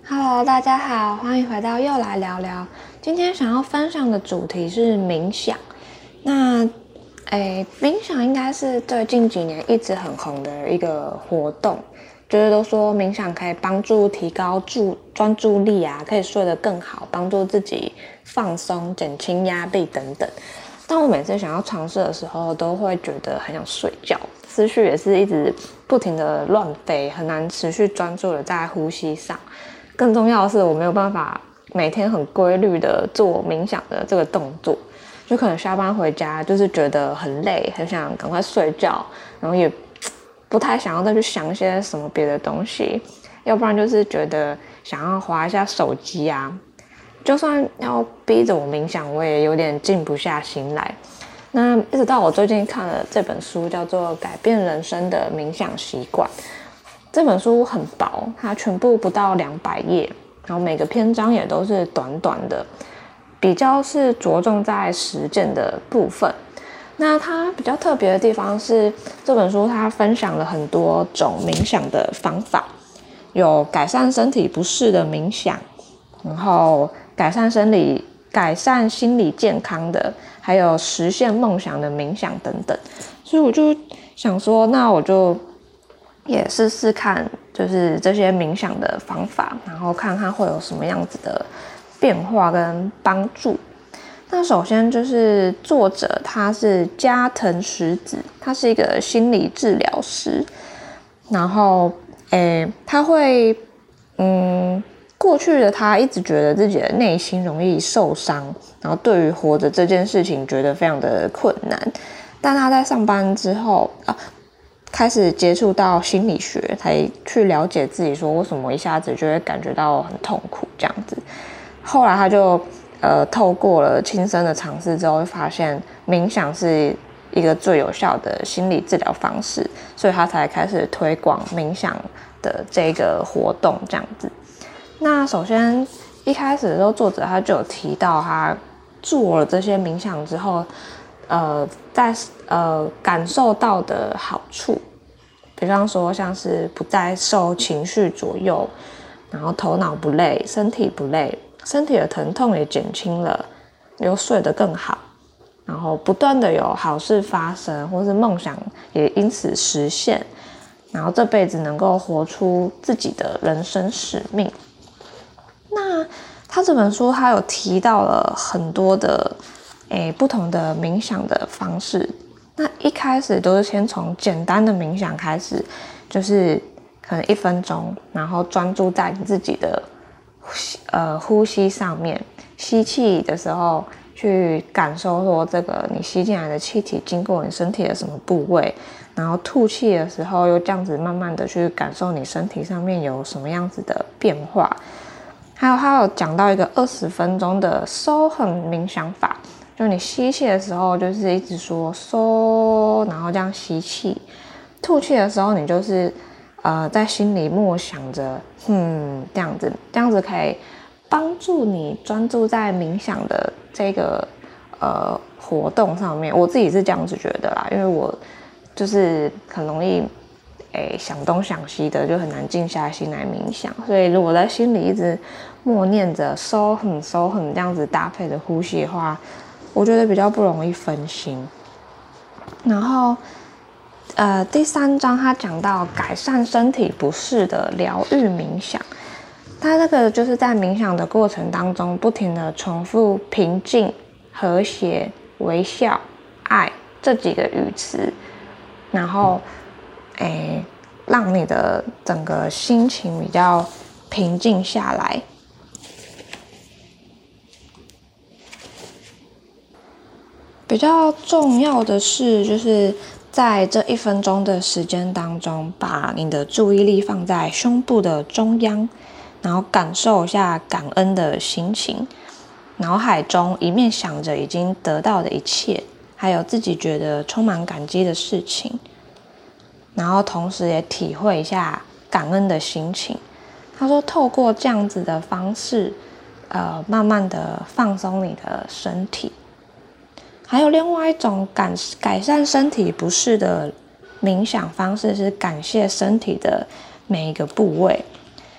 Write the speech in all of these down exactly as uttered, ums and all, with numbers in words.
Hello，大家好，欢迎回到又来聊聊。今天想要分享的主题是冥想。那，诶，冥想应该是最近几年一直很红的一个活动，就是都说冥想可以帮助提高注专注力啊，可以睡得更好，帮助自己放松、减轻压力等等。但我每次想要尝试的时候，都会觉得很想睡觉，思绪也是一直不停的乱飞，很难持续专注的在呼吸上。更重要的是，我没有办法每天很规律的做冥想的这个动作，就可能下班回家就是觉得很累，很想赶快睡觉，然后也不太想要再去想一些什么别的东西，要不然就是觉得想要滑一下手机啊。就算要逼着我冥想，我也有点静不下心来。那一直到我最近看了这本书，叫做《改变人生的冥想习惯》。这本书很薄，它全部不到两百页，然后每个篇章也都是短短的，比较是着重在实践的部分。那它比较特别的地方是，这本书它分享了很多种冥想的方法，有改善身体不适的冥想，然后改善生理、改善心理健康的，还有实现梦想的冥想等等。所以我就想说，那我就也试试看，就是这些冥想的方法，然后看看会有什么样子的变化跟帮助。那首先就是作者他是加藤实子，他是一个心理治疗师，然后诶，他会嗯。过去的他一直觉得自己的内心容易受伤，然后对于活着这件事情觉得非常的困难。但他在上班之后啊，开始接触到心理学，才去了解自己说为什么一下子就会感觉到很痛苦这样子。后来他就呃透过了亲身的尝试之后，发现冥想是一个最有效的心理治疗方式，所以他才开始推广冥想的这个活动这样子。那首先一开始的时候，作者他就有提到他做了这些冥想之后，呃，在呃感受到的好处，比方说像是不再受情绪左右，然后头脑不累，身体不累，身体的疼痛也减轻了，又睡得更好，然后不断的有好事发生，或是梦想也因此实现，然后这辈子能够活出自己的人生使命。那他这本书他有提到了很多的诶不同的冥想的方式。那一开始都是先从简单的冥想开始，就是可能一分钟，然后专注在你自己的呃呼吸上面，吸气的时候去感受说这个你吸进来的气体经过你身体的什么部位，然后吐气的时候又这样子慢慢的去感受你身体上面有什么样子的变化。还有他有讲到一个二十分钟的收横冥想法，就你吸气的时候就是一直说收，然后这样吸气，吐气的时候你就是呃在心里默想着嗯这样子，这样子可以帮助你专注在冥想的这个呃活动上面。我自己是这样子觉得啦，因为我就是很容易诶想东想西的，就很难静下心来冥想，所以如果在心里一直默念着收很收很这样子搭配的呼吸的话，我觉得比较不容易分心。然后呃第三章他讲到改善身体不适的疗愈冥想，他这个就是在冥想的过程当中不停的重复平静、和谐、微笑、爱这几个语词，然后诶让你的整个心情比较平静下来。比较重要的是，就是在这一分钟的时间当中，把你的注意力放在胸部的中央，然后感受一下感恩的心情，脑海中一面想着已经得到的一切，还有自己觉得充满感激的事情，然后同时也体会一下感恩的心情。他说透过这样子的方式呃，慢慢的放松你的身体。还有另外一种改改善身体不适的冥想方式，是感谢身体的每一个部位。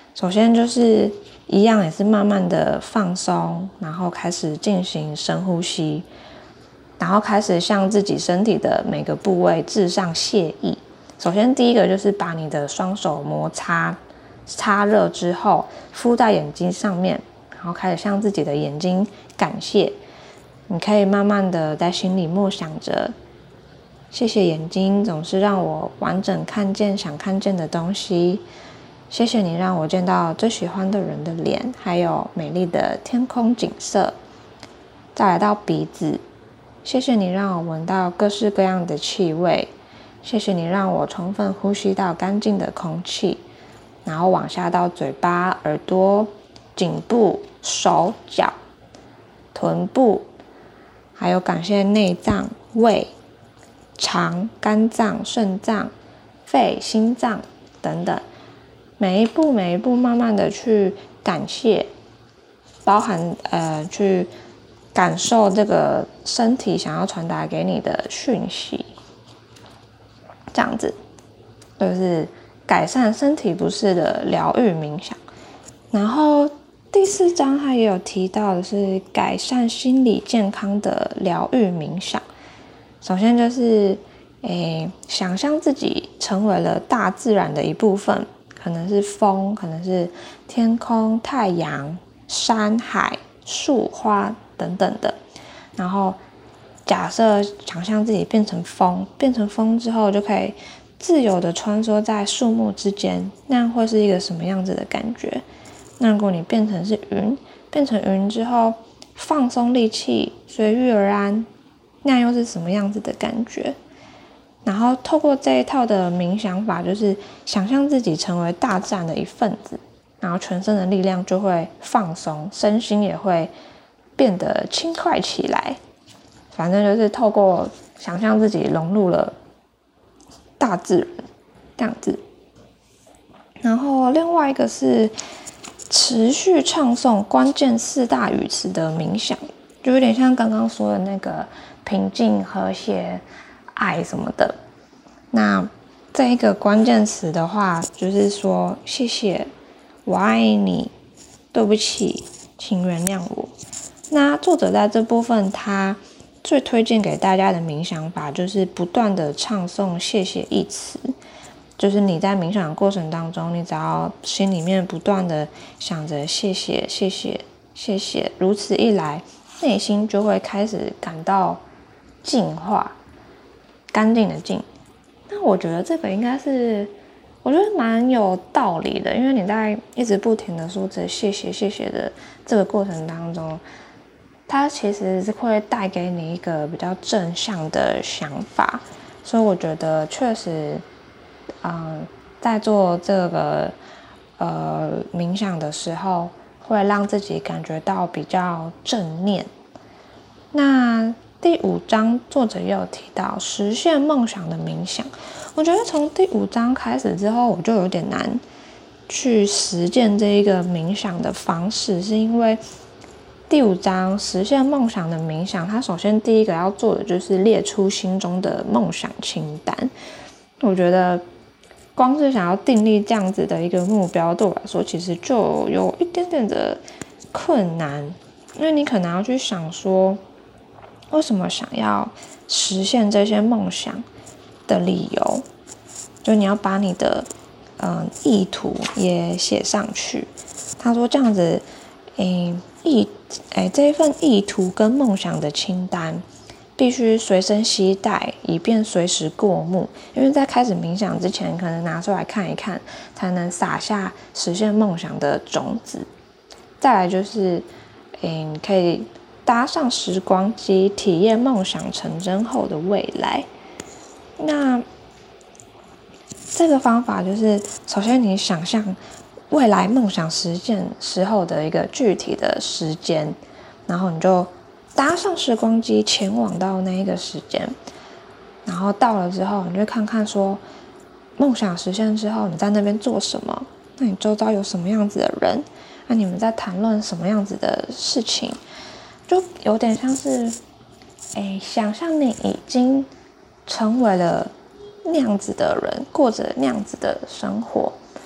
首先就是一样，也是慢慢的放松，然后开始进行深呼吸，然后开始向自己身体的每个部位致上谢意。首先第一个就是把你的双手摩擦擦热之后，敷在眼睛上面，然后开始向自己的眼睛感谢。你可以慢慢的在心里默想着，谢谢眼睛总是让我完整看见想看见的东西，谢谢你让我见到最喜欢的人的脸，还有美丽的天空景色。再来到鼻子，谢谢你让我闻到各式各样的气味，谢谢你让我充分呼吸到干净的空气。然后往下到嘴巴、耳朵、颈部、手脚、臀部，还有感谢内脏、胃、肠、肝脏、肾脏、肺、心脏等等，每一步每一步慢慢的去感谢，包含呃去感受这个身体想要传达给你的讯息，这样子就是改善身体不适的疗愈冥想。然后第四章它也有提到的是改善心理健康的疗愈冥想。首先就是诶，想象自己成为了大自然的一部分，可能是风，可能是天空、太阳、山海、树花等等的。然后假设想象自己变成风，变成风之后就可以自由的穿梭在树木之间，那样会是一个什么样子的感觉？那如果你变成是云，变成云之后放松力气，随遇而安，那样又是什么样子的感觉？然后透过这一套的冥想法，就是想象自己成为大自然的一份子，然后全身的力量就会放松，身心也会变得轻快起来。反正就是透过想象自己融入了大自然这样子。然后另外一个是持续唱诵关键四大语词的冥想，就有点像刚刚说的那个平静、和谐、爱什么的。那这一个关键词的话，就是说谢谢、我爱你、对不起、请原谅我。那作者在这部分他最推荐给大家的冥想法，就是不断的唱诵谢谢一词。就是你在冥想的过程当中，你只要心里面不断的想着谢谢谢谢谢谢，如此一来内心就会开始感到净化，干净的净。那我觉得这个应该是我觉得蛮有道理的，因为你在一直不停的说着谢谢谢谢的这个过程当中，它其实是会带给你一个比较正向的想法。所以我觉得确实嗯，在做这个呃冥想的时候，会让自己感觉到比较正念。那第五章作者也有提到实现梦想的冥想，我觉得从第五章开始之后，我就有点难去实践这一个冥想的方式，是因为第五章实现梦想的冥想，它首先第一个要做的就是列出心中的梦想清单。我觉得光是想要订立这样子的一个目标，对我来说其实就有一点点的困难，因为你可能要去想说，为什么想要实现这些梦想的理由，就你要把你的嗯意图也写上去。他说这样子，诶意诶这一份意图跟梦想的清单，必须随身携带，以便随时过目。因为在开始冥想之前，可能拿出来看一看，才能撒下实现梦想的种子。再来就是，诶，你可以搭上时光机，体验梦想成真后的未来。那这个方法就是，首先你想象未来梦想实现时候的一个具体的时间，然后你就搭上时光机前往到那一个时间，然后到了之后，你就看看说，梦想实现之后你在那边做什么？那你周遭有什么样子的人？那你们在谈论什么样子的事情？就有点像是，哎，想象你已经成为了那样子的人，过着那样子的生活。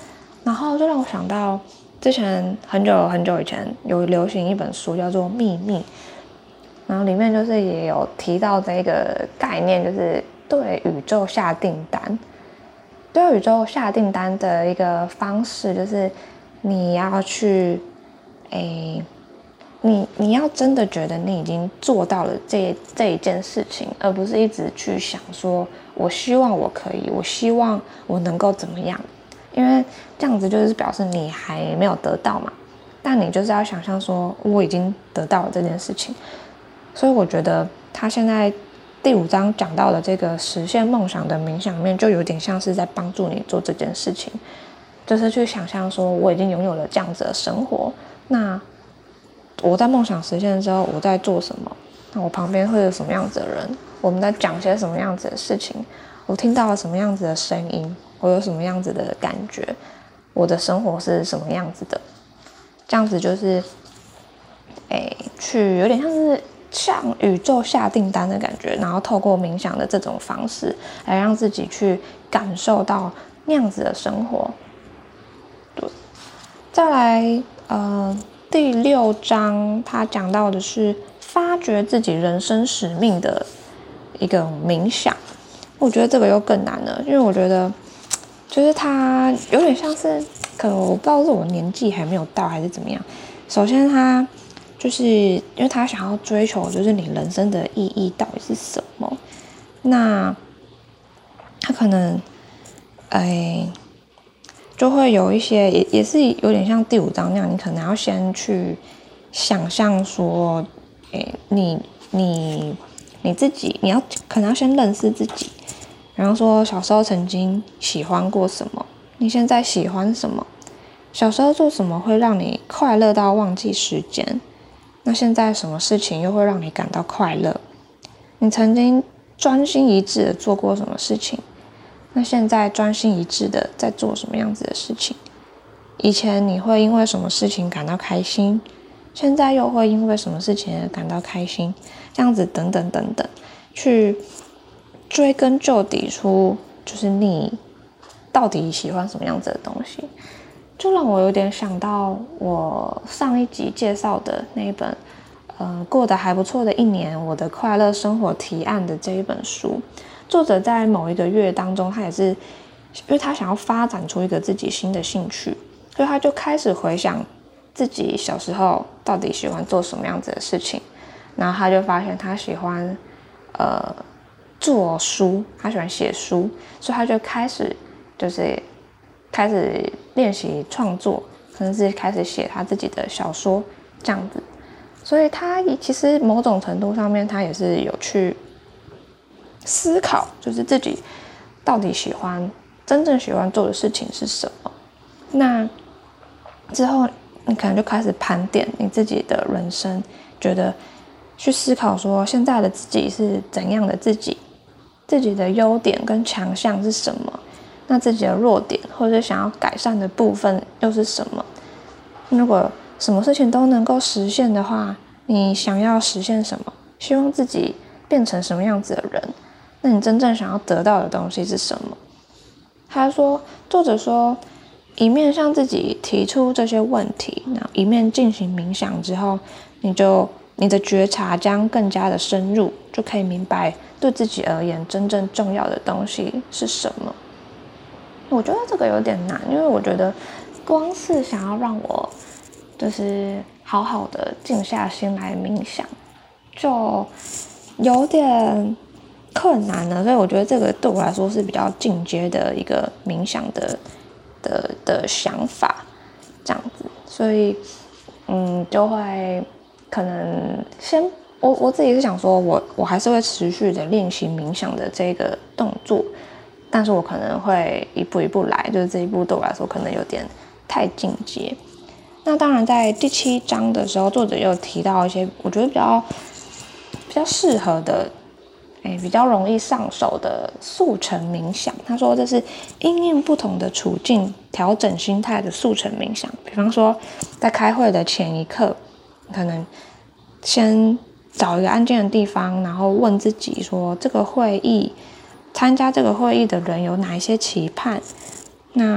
然后就让我想到之前很久很久以前有流行一本书叫做《秘密》，然后里面就是也有提到这个概念，就是对宇宙下订单。对宇宙下订单的一个方式，就是你要去，诶，你你要真的觉得你已经做到了这这一件事情，而不是一直去想说，我希望我可以，我希望我能够怎么样，因为这样子就是表示你还没有得到嘛。但你就是要想象说，我已经得到了这件事情。所以我觉得他现在第五章讲到的这个实现梦想的冥想面，就有点像是在帮助你做这件事情，就是去想象说我已经拥有了这样子的生活，那我在梦想实现之后我在做什么，那我旁边会有什么样子的人，我们在讲些什么样子的事情，我听到了什么样子的声音，我有什么样子的感觉，我的生活是什么样子的，这样子就是诶，去有点像是向宇宙下订单的感觉，然后透过冥想的这种方式来让自己去感受到那样子的生活。对，再来，呃，第六章他讲到的是发掘自己人生使命的一个冥想。我觉得这个又更难了，因为我觉得就是他有点像是，可能我不知道是我年纪还没有到还是怎么样。首先他就是因为他想要追求就是你人生的意义到底是什么，那他可能哎就会有一些也也是有点像第五章那样，你可能要先去想象说，哎你你你自己你要可能要先认识自己，然后说小时候曾经喜欢过什么，你现在喜欢什么，小时候做什么会让你快乐到忘记时间，那现在什么事情又会让你感到快乐？你曾经专心一致的做过什么事情？那现在专心一致的在做什么样子的事情？以前你会因为什么事情感到开心？现在又会因为什么事情而感到开心？这样子等等等等，去追根究底出就是你到底喜欢什么样子的东西。就让我有点想到我上一集介绍的那一本呃，过得还不错的一年，我的快乐生活提案的这一本书。作者在某一个月当中，他也是因为他想要发展出一个自己新的兴趣，所以他就开始回想自己小时候到底喜欢做什么样子的事情，然后他就发现他喜欢呃做书，他喜欢写书，所以他就开始就是开始练习创作，甚至开始写他自己的小说这样子。所以他其实某种程度上面，他也是有去思考，就是自己到底喜欢真正喜欢做的事情是什么。那之后你可能就开始盘点你自己的人生，觉得去思考说现在的自己是怎样的自己，自己的优点跟强项是什么，那自己的弱点或者想要改善的部分又是什么。如果什么事情都能够实现的话，你想要实现什么？希望自己变成什么样子的人？那你真正想要得到的东西是什么？他说，作者说，一面向自己提出这些问题，然后一面进行冥想之后，你就你的觉察将更加的深入，就可以明白对自己而言真正重要的东西是什么。我觉得这个有点难，因为我觉得光是想要让我就是好好的静下心来冥想，就有点困难了，所以我觉得这个对我来说是比较进阶的一个冥想的的的想法，这样子，所以嗯，就会可能先我我自己是想说我我还是会持续的练习冥想的这个动作，但是我可能会一步一步来，就是这一步对我来说可能有点太进阶。那当然在第七章的时候，作者又提到一些我觉得比较比较适合的诶比较容易上手的速成冥想。他说这是因应不同的处境调整心态的速成冥想。比方说在开会的前一刻，可能先找一个安静的地方，然后问自己说这个会议参加这个会议的人有哪一些期盼，那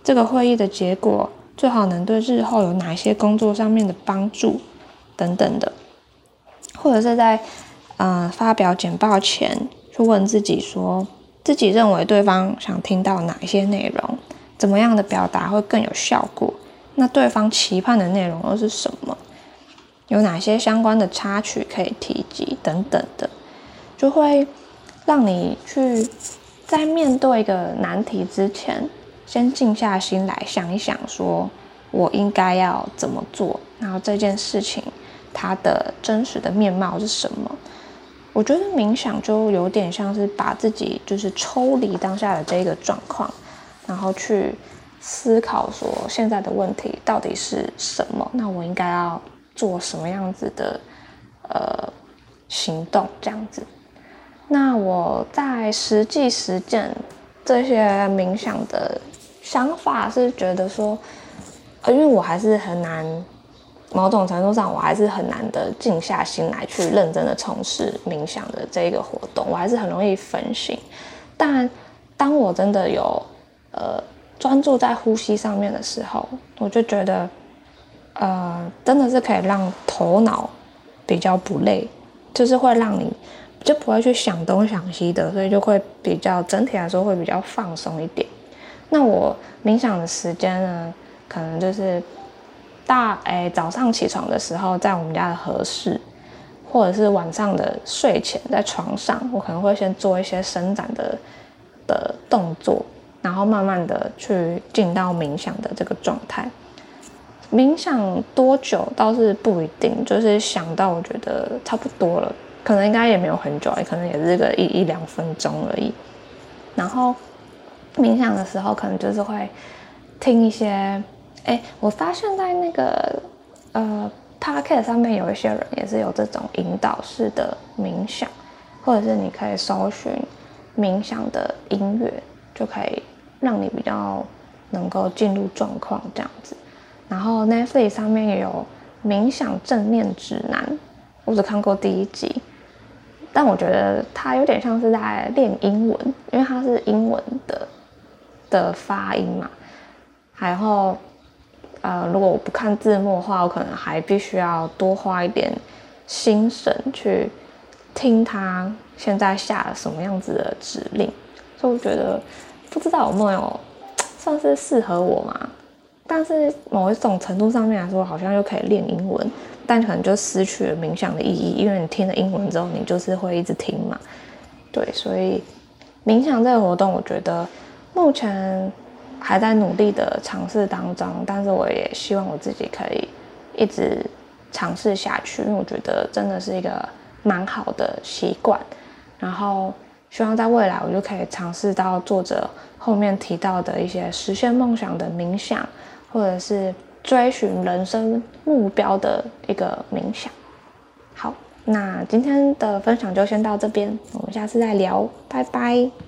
这个会议的结果最好能对日后有哪些工作上面的帮助等等的，或者是在呃发表简报前去问自己说，自己认为对方想听到哪一些内容，怎么样的表达会更有效果，那对方期盼的内容又是什么，有哪些相关的插曲可以提及等等的，就会让你去在面对一个难题之前，先静下心来想一想说我应该要怎么做，然后这件事情它的真实的面貌是什么。我觉得冥想就有点像是把自己就是抽离当下的这个状况，然后去思考说现在的问题到底是什么，那我应该要做什么样子的呃行动这样子。那我在实际实践这些冥想的想法是觉得说，呃，因为我还是很难，某种程度上我还是很难的静下心来去认真的从事冥想的这个活动，我还是很容易分心。但当我真的有呃专注在呼吸上面的时候，我就觉得呃真的是可以让头脑比较不累，就是会让你就不会去想东想西的，所以就会比较整体来说会比较放松一点。那我冥想的时间呢，可能就是大诶早上起床的时候，在我们家的和室，或者是晚上的睡前在床上，我可能会先做一些伸展的的动作，然后慢慢的去进到冥想的这个状态。冥想多久倒是不一定，就是想到我觉得差不多了，可能应该也没有很久，可能也是个一一两分钟而已。然后冥想的时候，可能就是会听一些，哎，我发现在那个呃 podcast 上面有一些人也是有这种引导式的冥想，或者是你可以搜寻冥想的音乐，就可以让你比较能够进入状况这样子。然后 Netflix 上面也有冥想正念指南，我只看过第一集，但我觉得它有点像是在练英文，因为它是英文的的发音嘛。然后呃，如果我不看字幕的话，我可能还必须要多花一点心神去听它现在下了什么样子的指令，所以我觉得不知道有没有算是适合我嘛。但是某一种程度上面来说，好像又可以练英文，但可能就失去了冥想的意义，因为你听了英文之后，你就是会一直听嘛。对，所以冥想这个活动，我觉得目前还在努力的尝试当中，但是我也希望我自己可以一直尝试下去，因为我觉得真的是一个蛮好的习惯。然后希望在未来我就可以尝试到作者后面提到的一些实现梦想的冥想，或者是追寻人生目标的一个冥想。好，那今天的分享就先到这边，我们下次再聊，拜拜。